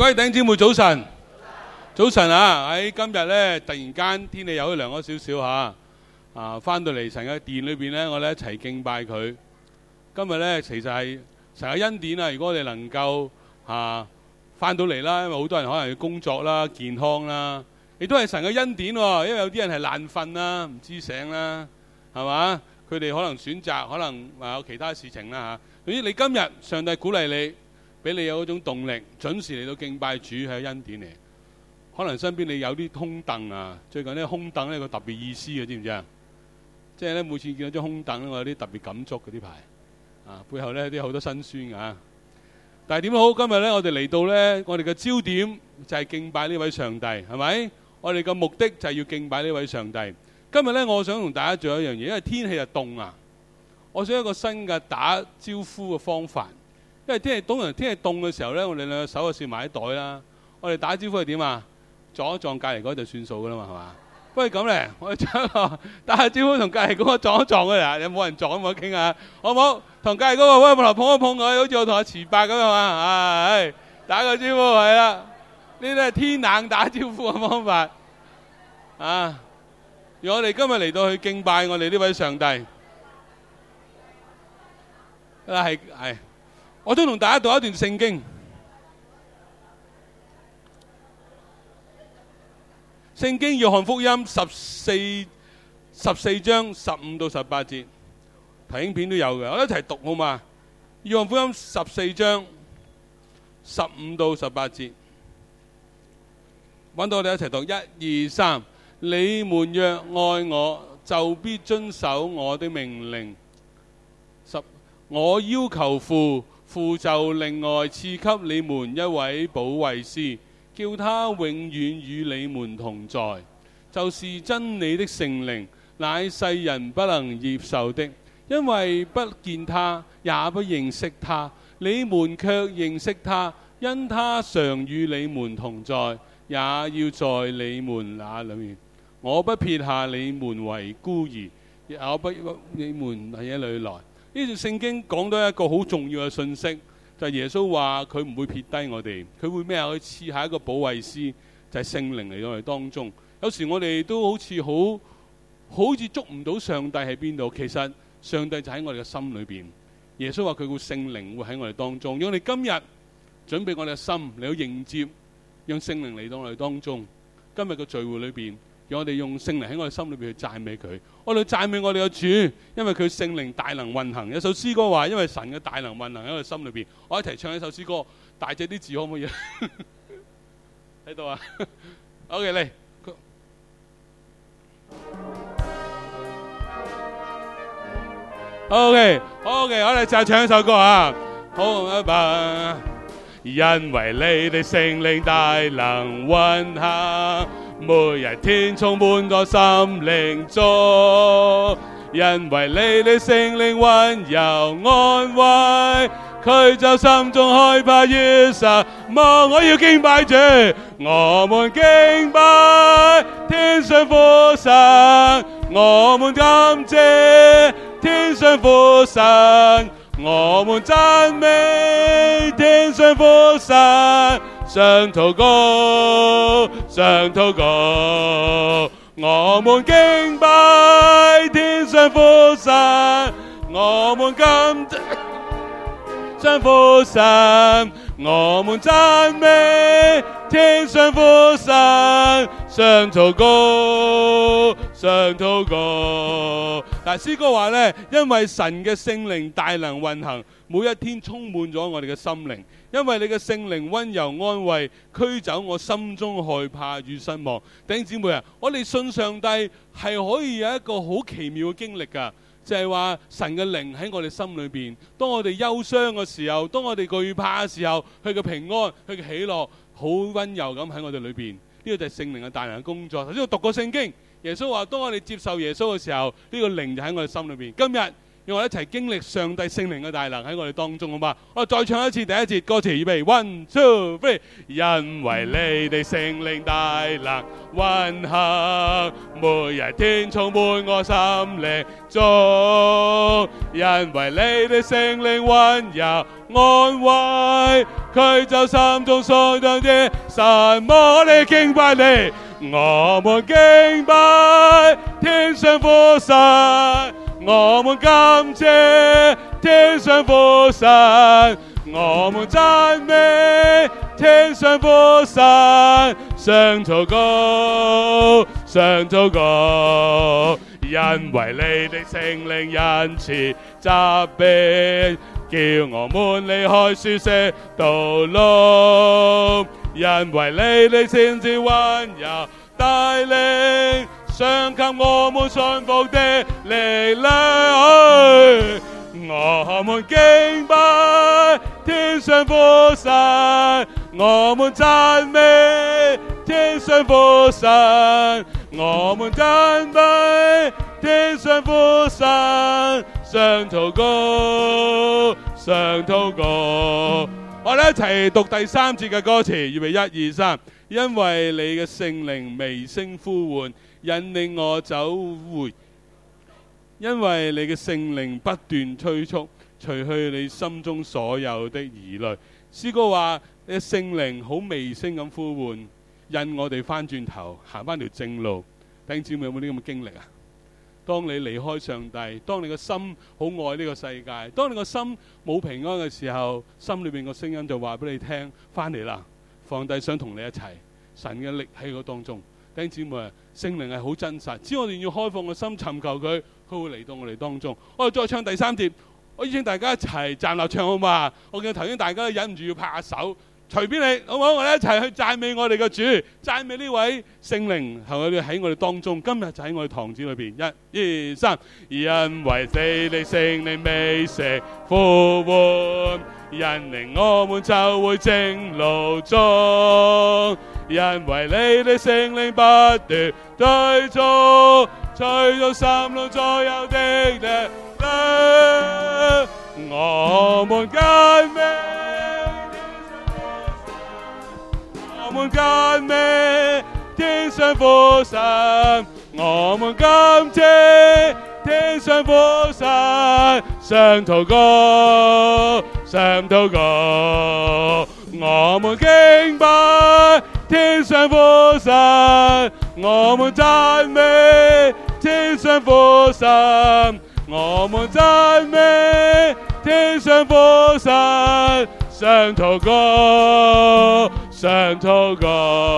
各位弟兄姊妹早晨，早晨啊！喺今日咧，突然間天氣有啲涼咗少少嚇，翻到嚟神嘅殿裏邊咧，我哋一齊敬拜佢。今日咧，其實係神嘅恩典啊！如果我哋能夠翻到嚟啦，因為好多人可能要工作啦、健康啦，亦都係神嘅恩典喎。因為有啲人係爛瞓啦、唔知醒啦，係嘛？佢哋可能選擇，可能有其他事情啦嚇。總之你今日上帝鼓勵你，俾你有嗰種動力，準時嚟到敬拜主係恩典嚟。可能身邊你有啲空凳啊，最近呢空凳呢個特別意思嘅，知唔知啊？即係咧每次見到張空凳咧，我有啲特別感觸嘅呢排背後呢有啲好多辛酸㗎。但係點好？今日呢，我哋嚟到呢，我哋嘅焦點就係敬拜呢位上帝，係咪？我哋嘅目的就係要敬拜呢位上帝。今日呢，我想同大家做一樣嘢，因為天氣就凍啊，我想一個新嘅打招呼嘅方法。因為天氣凍嘅時候呢，我哋兩個手就攝埋喺袋啦。我哋打招呼係點啊？撞一撞隔離嗰就算數噶啦嘛，係嘛？不如咁咧，我哋打下招呼同隔離嗰個撞一撞佢啦。有冇人撞咁我傾下？好唔好？同隔離嗰個喂頭碰一碰佢，好似我同阿慈伯咁啊嘛。打個招呼係啦。呢啲係天冷打招呼嘅方法啊！而我哋今日嚟到去敬拜我哋呢位上帝係。我都同大家讀一段聖經，聖經約翰福音14章15到18節，睇影片都有嘅，我哋一齊讀好嘛？約翰福音14章15到18節，揾到我哋一齊讀，1、2、3。你們若愛我，就必遵守我的命令。我要求父就另外賜給你們一位保惠師，叫他永遠與你們同在，就是真理的聖靈，乃世人不能接受的，因為不見他，也不認識他。你們卻認識他，因他常與你們同在，也要在你們那裏面。我不撇下你們為孤兒，也不你們喺一裏來。呢段聖經講到一個好重要嘅信息，就係耶穌話佢唔會撇低我哋，佢會咩啊？佢賜下一個保惠師，就係聖靈嚟到我哋當中。有時我哋都好似捉唔到上帝喺邊度，其實上帝就喺我哋嘅心裏邊。耶穌話佢個聖靈會喺我哋當中，讓我哋今日準備我哋嘅心嚟到迎接，讓聖靈嚟到我哋當中。今日嘅聚會裏邊，讓我哋用聖靈喺我哋心裏邊去讚美佢，我哋讚美我哋嘅主，因為佢聖靈大能運行。有首詩歌話，因為神嘅大能運行喺我哋心裏邊。我一齊唱一首詩歌，大隻啲字可唔可以？喺度啊？OK 嚟。OK，我哋就唱一首歌啊。好，拜拜。因為你的聖靈大能運行，每日天充滿個心靈中，因為你的聖靈溫柔安慰，驅走心中害怕與失望。我要敬拜主，我們敬拜天上父神，我們感謝天上父神，我們讚美天上父神，上禱告，上禱告，我們敬拜天上父神，我們感謝上父神，我們讚美天上父神，上禱告，上禱告。但係詩歌話呢，因為神嘅聖靈大能運行，每一天充滿咗我哋嘅心靈，因為你嘅聖靈溫柔安慰，驅走我心中害怕與失望。弟兄姊妹啊，我哋信上帝係可以有一個好奇妙嘅經歷噶，就係話神嘅靈喺我哋心裏邊，當我哋憂傷嘅時候，當我哋懼怕嘅時候，佢嘅平安，佢嘅喜樂好溫柔咁喺我哋裏邊。呢個就係聖靈嘅大能嘅工作。頭先我讀過聖經，耶穌話當我哋接受耶穌嘅時候，呢個靈就喺我哋心裏邊。今日讓我哋一齊經歷上帝聖靈嘅大能喺我哋當中，好嘛？我再唱一次第一節歌詞，預備 1, 2, 3。因為你哋聖靈大能運行，每日天充滿我心靈中。因為你哋聖靈溫柔安慰，驅走心中所有的神魔，你敬拜你。我們敬拜天上父神，我們感謝天上父神，我們讚美天上父神，上禱告，上禱告，因為你哋聖靈恩慈責備，叫我們離開舒適道路，因為你哋先至溫柔帶領，賞給我們信服的力量。我們敬拜天上父神，我們讚美天上父神，我們讚美天上父神，上禱告，上禱告。我哋一齊讀第3節嘅歌詞，預備1、2、3。因為你嘅聖靈微聲呼喚，引領我走回。因為你嘅聖靈不斷催促，除去你心中所有的疑慮。詩歌話你嘅聖靈好微聲咁呼喚，引我哋翻轉頭行翻條正路。弟兄姊妹有冇啲咁嘅經歷啊？當你離開上帝，當你個心好愛呢個世界，當你個心冇平安嘅時候，心裏邊個聲音就話俾你聽，翻嚟啦，上帝想同你一齊，神嘅力喺個當中。弟兄姊妹，聖靈係好真實，只要我哋要開放個心尋求佢，佢會嚟到我哋當中。我哋再唱第3節，我邀請大家一齊站立唱好嘛？我見到頭先大家都忍唔住要拍下手，隨便你好唔好？我哋一齊去讚美我哋嘅主，讚美呢位聖靈係我哋喺我哋當中，今日就喺我哋堂子裏邊。1、2、3，因為你哋聖靈微聲呼喚，引領我們走回正路中。因為你哋聖靈不斷對造，吹到心中所有的力量，我們讚美，我們讚美天上父神，我們感謝天上父神，上禱告，上禱告，我們敬拜天上父神，我們讚美天上父神，我們讚美天上父神，上禱告，上禱告。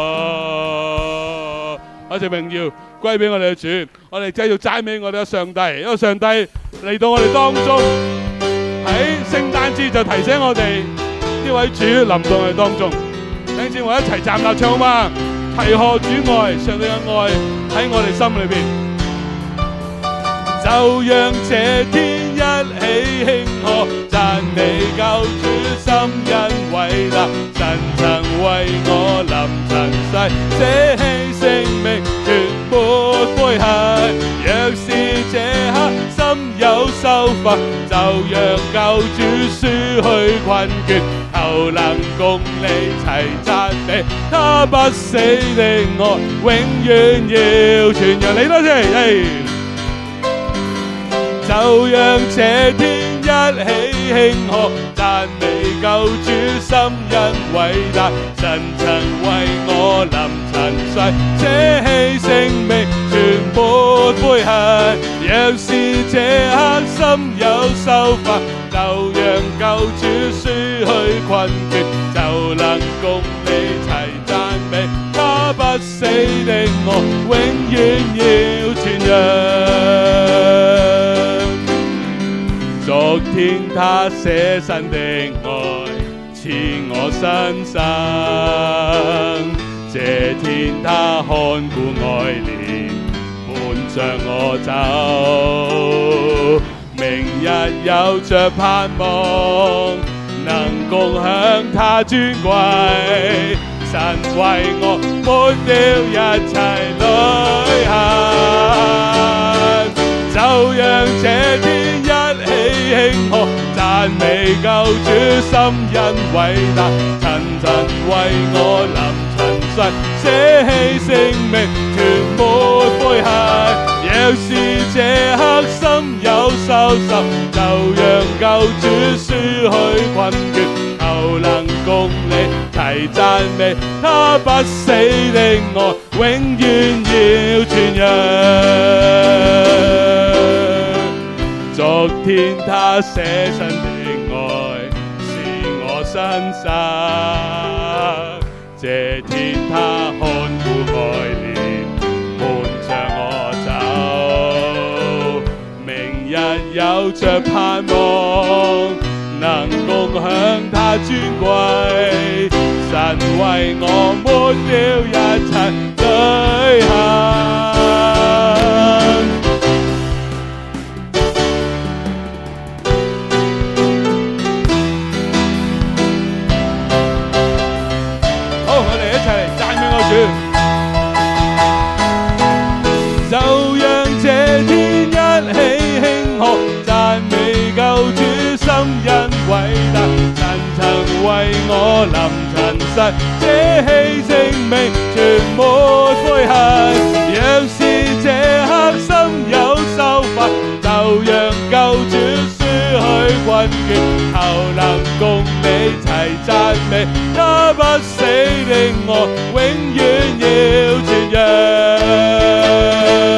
多謝榮耀歸俾我哋嘅主，我哋繼續讚美我哋嘅上帝，因為上帝嚟到我哋當中，喺聖誕節就提醒我哋呢位主臨到我哋當中。等陣我一齊站立唱好嘛？提賀主愛，上帝嘅愛喺我哋心裏邊，就讓這天一起慶賀，讚美救主心因偉大，神曾為我臨塵世，捨棄性命絕沒悔恨。若是這刻心有受罰，就讓救主輸去困倦，求能共你齊讚美他不死的愛，永遠要傳揚。你多謝，就讓這天一起慶賀，讚美救主心因偉大，神曾為我臨塵世，捨棄性命全沒悔恨。若是這刻心有受罰，就讓救主輸去困倦，就能共你齊讚美他不死的愛，永遠要傳揚。昨天他捨身的愛賜我身生，這天他看顧愛憐伴着我走，明日有着盼望，能共享他尊貴，神為我抹掉一切淚痕，就讓這天一美救主心恩偉大，層層為我臨塵世，捨棄性命全沒悔恨。若是這刻心有受愁，就讓救主輸去困倦，求能共你齊讚美他不死的愛，永遠要傳揚。昨天他捨身的愛是我身心，這天他看顧愛憐伴着我走，明日有着盼望，能共享他尊貴，神為我抹掉一切罪行。好，我哋一齊嚟讚美我主。就讓這天一起慶賀，讚美救主心恩偉大，層層為我臨塵世，捨棄性命全沒悔恨。若是這刻心有受罰，就讓救主輸去困倦，求能共你齊讚美他不死的愛，永遠要傳揚。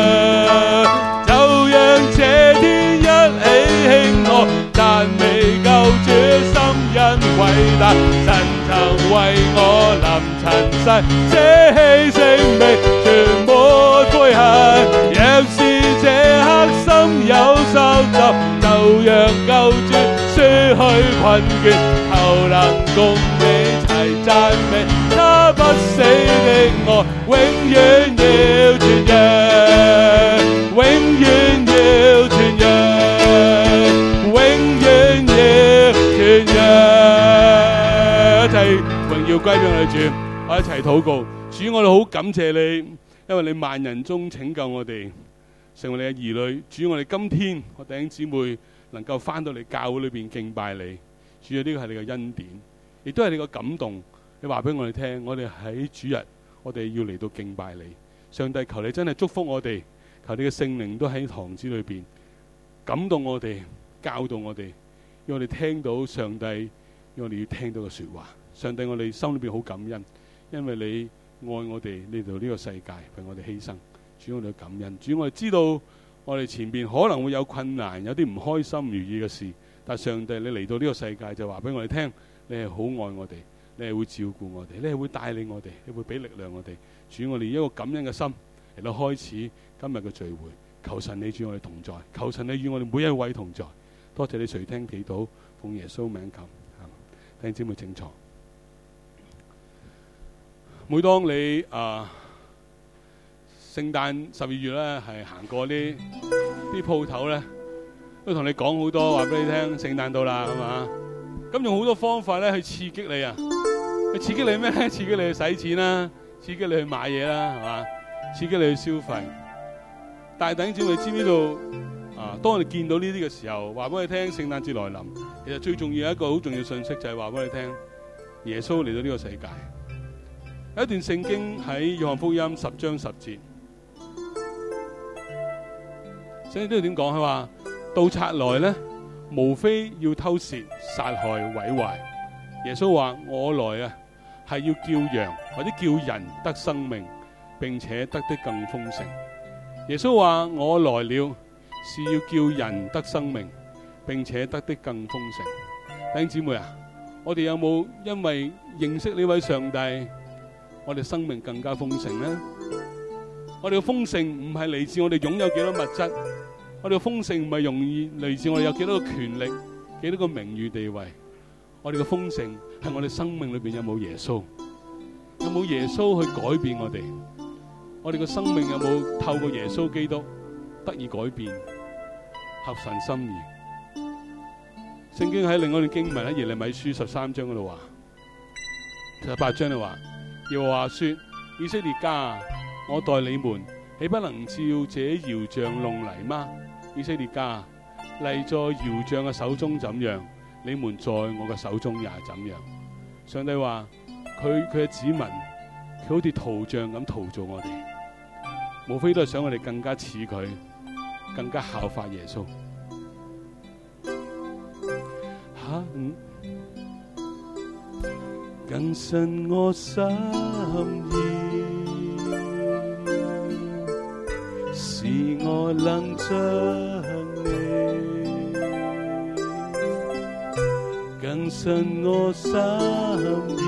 就讓這天一起慶賀，讚美救主心恩偉大，層層為我臨塵世，捨棄性命全沒悔恨。若是這刻心有受咒，就讓救主輸去困倦，求能共你齊讚美他不死的愛，永遠要傳揚，永遠要傳揚，永遠要傳揚。一齊榮耀歸俾我哋主，我一齊禱告。主，我哋好感謝你，因為你萬人中拯救我哋，成為你嘅兒女。主，我哋今天我弟兄姊妹能夠翻到你教會裏邊敬拜你，主啊，呢個係你嘅恩典，亦都係你嘅感動。你話俾我哋聽，我哋喺主日，我哋要嚟到敬拜你。上帝，求你真係祝福我哋，求你嘅聖靈都喺堂子裏邊感動我哋，教導我哋，讓我哋聽到上帝，讓我哋要聽到嘅說話。上帝，我哋心裏邊好感恩，因為你愛我哋嚟到呢個世界，為我哋犧牲。主，我哋感恩。主，我哋知道我哋前邊可能會有困難，有啲唔開心唔如意嘅事，但上帝你嚟到呢個世界就話俾我哋聽，你係好愛我哋，你係會照顧我哋，你係會帶領我哋，你會俾力量我哋。主，我哋以一個感恩嘅心嚟到開始今日嘅聚會，求神你與我哋同在，求神你與我哋每一位同在。多謝你垂聽祈禱，奉耶穌名求。弟兄姊妹請坐。每當你聖誕12月咧係行過啲鋪頭咧，都同你講好多，話俾你聽聖誕到啦，係嘛？咁用好多方法咧去刺激你啊！去刺激你咩？刺激你去使錢啦，刺激你去買嘢啦，係嘛？刺激你去消費。但係弟兄姊妹知唔知道當我哋見到呢啲嘅時候，話俾你聽聖誕節來臨，其實最重要一個好重要的信息就係話俾你聽，耶穌嚟到呢個世界。有一段聖經喺約翰福音10章10節，聖經都要點講？佢話盜賊來咧，無非要偷竊、殺害、毀壞。耶穌話：我來啊，係要叫羊或者叫人得生命，並且得的更豐盛。耶穌話：我來了，是要叫人得生命，並且得的更豐盛。弟兄姊妹啊，我哋有冇因為認識呢位上帝，我哋生命更加豐盛呢？我哋嘅豐盛唔係嚟自我哋擁有幾多物質，我哋嘅豐盛唔係容易嚟自我哋有幾多個權力、幾多個名譽地位。我哋嘅豐盛係我哋生命裏邊有冇耶穌，有冇耶穌去改變我哋？我哋嘅生命有冇透過耶穌基督得以改變，合神心意？聖經喺另外一段經文喺耶利米書13章嗰度話，18章就話。耶和華說：以色列家，我待你們，豈不能照這窯匠弄泥嗎？以色列家，泥在窯匠嘅手中怎樣， 你們在我嘅手中也怎樣。上帝話佢嘅子民，佢好似圖像咁陶造我哋，無非都係想我哋更加似佢，更加效法耶穌。更新我心意，使我能像你。更新我心意，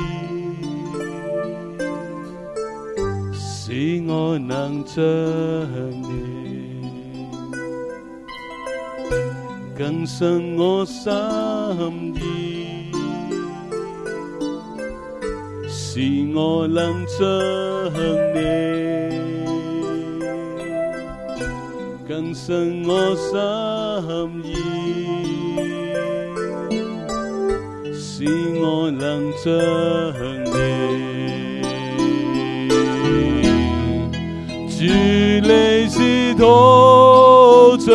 使我能像你。更新我心意，使我能像你。更新我心意，使我能像你。主你是陶匠，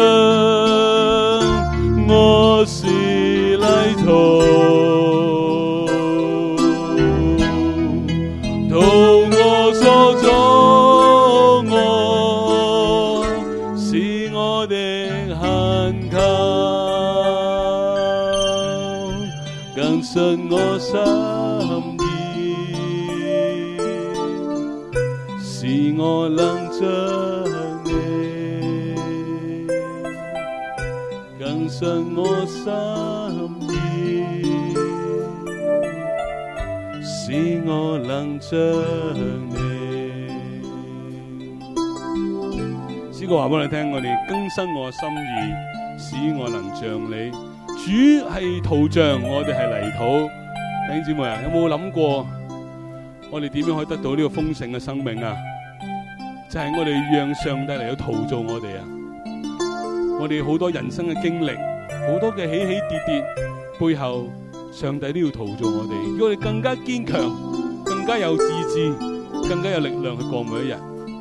我是泥土，到我手中我是我的hand靠，更新我心意，使我能像你。更新我心意，使我能像你。詩歌話俾你聽，我哋更新我心意，使我能像你。主係陶匠，我哋係泥土。弟兄姊妹啊，有冇諗過我哋點樣可以得到呢個豐盛嘅生命啊？就係我哋讓上帝嚟到陶造我哋啊！我哋好多人生嘅經歷，好多嘅起起跌跌，背後上帝都要陶造我哋，要我哋更加堅強，更加有自制，更加有力量去過每一日。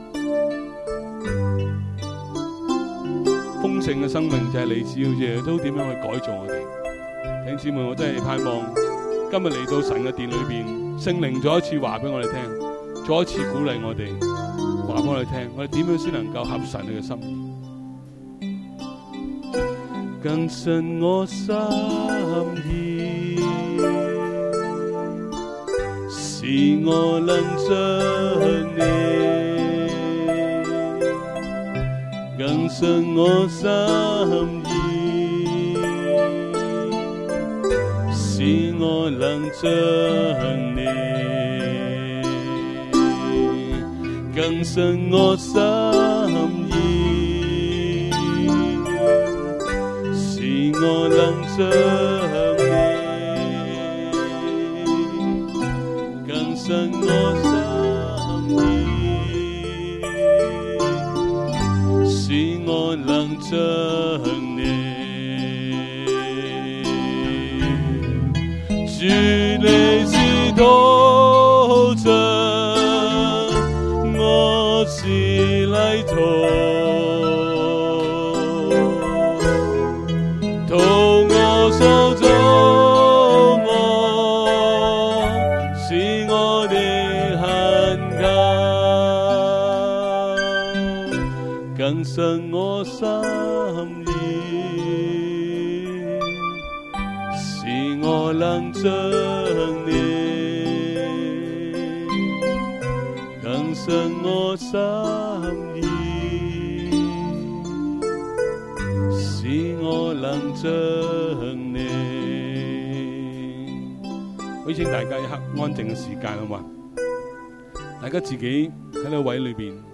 豐盛嘅生命就係嚟自耶穌點樣去改造我哋。弟兄姊妹，我真係盼望今日嚟到神嘅殿裏邊，聖靈再一次話俾我哋聽，再一次鼓勵我哋，話俾我哋聽，我哋點樣先能夠合神你嘅心意。更新我心意，使我能像你。更新我心意，使我能像你。更新我心意，我能像你。更新我心意，使我能像你。主你是陶匠，我是泥土，到我手中我是我的hand靠，更新我心意，使我能像你。更新我心意，使我能像你。我請大家一刻安靜嘅時間好嘛？大家自己喺呢個位裏邊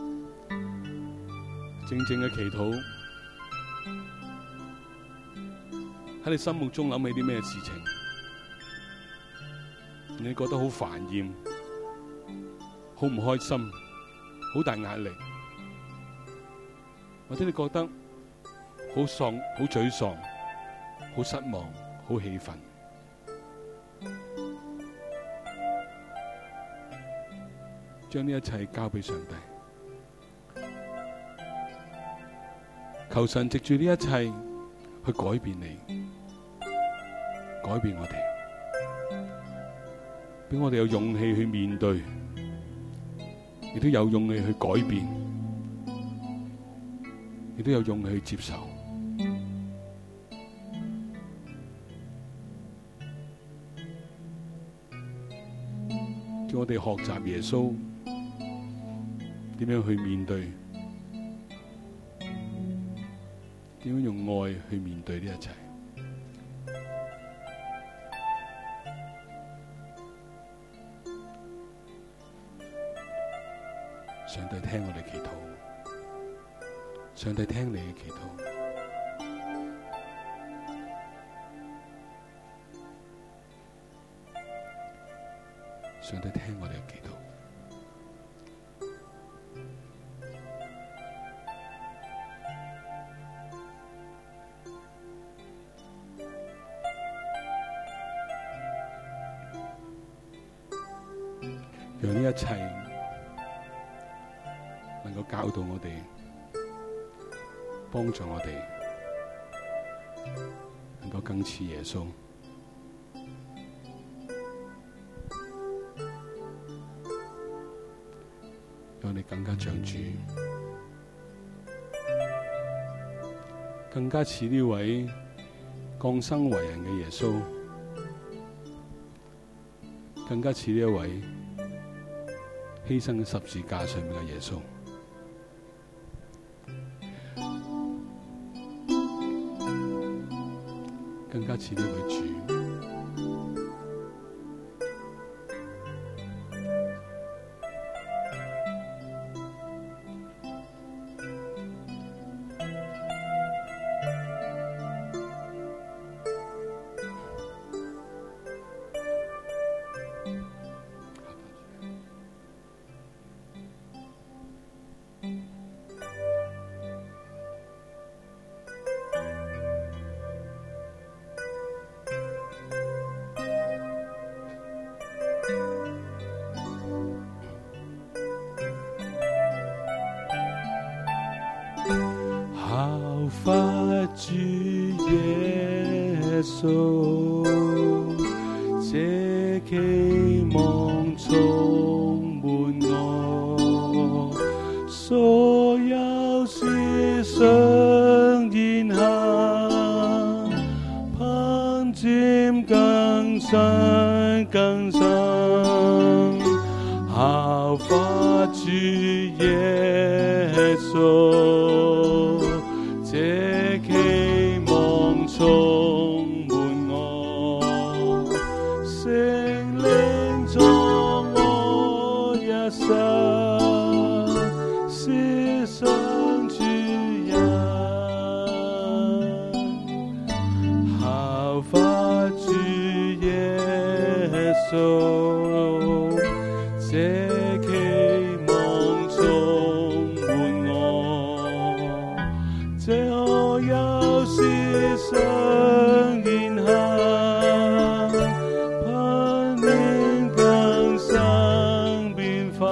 靜靜嘅祈禱，喺你心目中諗起啲咩事情？你覺得好煩厭，好唔開心，好大壓力，或者你覺得好喪、好沮喪、好失望、好氣憤，將呢一切交俾上帝，求神藉住呢一切去改變你， 改變我哋，俾我哋有勇氣去面對，亦都有勇氣去改變，亦都有勇氣去接受。叫我哋學習耶穌點樣去面對，點樣用愛去面對呢一切。上帝聽我哋祈禱，上帝聽你嘅祈禱。上帝聽我哋嘅祈禱，讓呢一切能夠教導我哋，幫助我哋，能夠更似耶穌。讓你更加像主，更加似呢位降生為人嘅耶穌，更加似呢一位犧牲喺十字架上面嘅耶穌，更加似呢位主。效法主耶穌，這期望充滿我，所有事上言行，攀漸更深更深，效法主耶穌，這期望充滿我，聖靈作我一生，思想主人，效法主耶穌，這期望充滿我，這可有時常言行，盼念更生變化，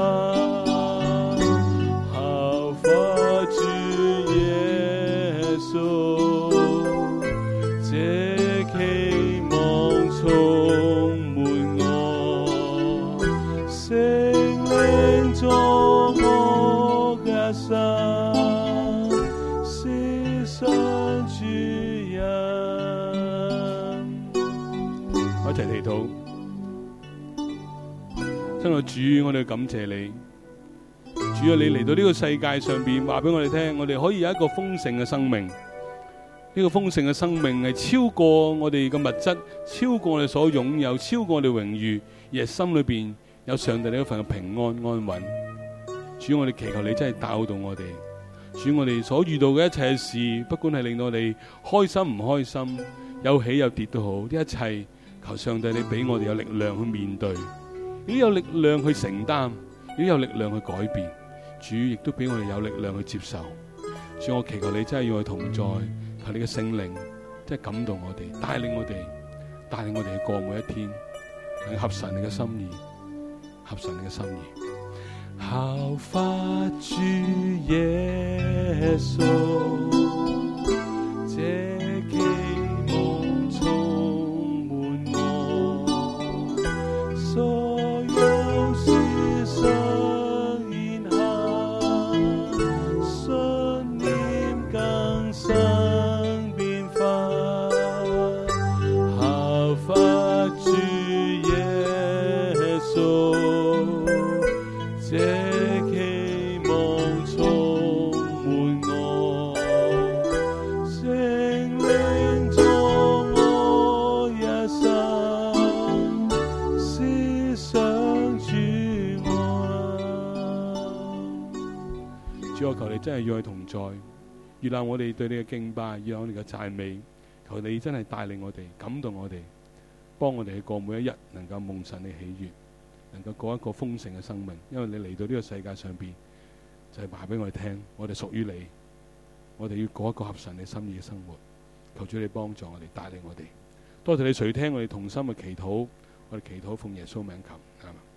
效法主耶穌，這期望充滿我，聖靈作我嘅心，思想主人。我一齊祈禱，親愛主，我哋感謝你，主啊，你嚟到呢個世界上邊，話俾我哋聽，我哋可以有一個豐盛嘅生命。呢個豐盛嘅生命係超過我哋嘅物質，超過我哋所擁有，超過我哋榮譽，而係心裏邊有上帝呢一份嘅平安安穩。主，我哋祈求你真係教導我哋。主，我哋所遇到嘅一切事，不管係令到我哋開心唔開心，有起有跌都好，呢一切求上帝你俾我哋有力量去面對，亦都有力量去承擔，亦都有力量去改變。主亦都俾我哋有力量去接受。主，我祈求你真係要去同在，求你嘅聖靈真係感動我哋，帶領我哋去過每一天，能合神你嘅心意，合神你嘅心意。效法主耶穌，這期望充滿主，我求你真係與我同在，悅納我哋對你嘅敬拜，悅納我哋嘅讚美。求你真係帶領我哋，感動我哋，幫我哋去過每一日，能夠蒙神你喜悅，能夠過一個豐盛嘅生命。因為你嚟到呢個世界上邊，就係話俾我哋聽，我哋屬於你，我哋要過一個合神你心意嘅生活。求主你幫助我哋，帶領我哋。多謝你垂聽我哋同心嘅祈禱，我哋祈禱奉耶穌名求，阿們。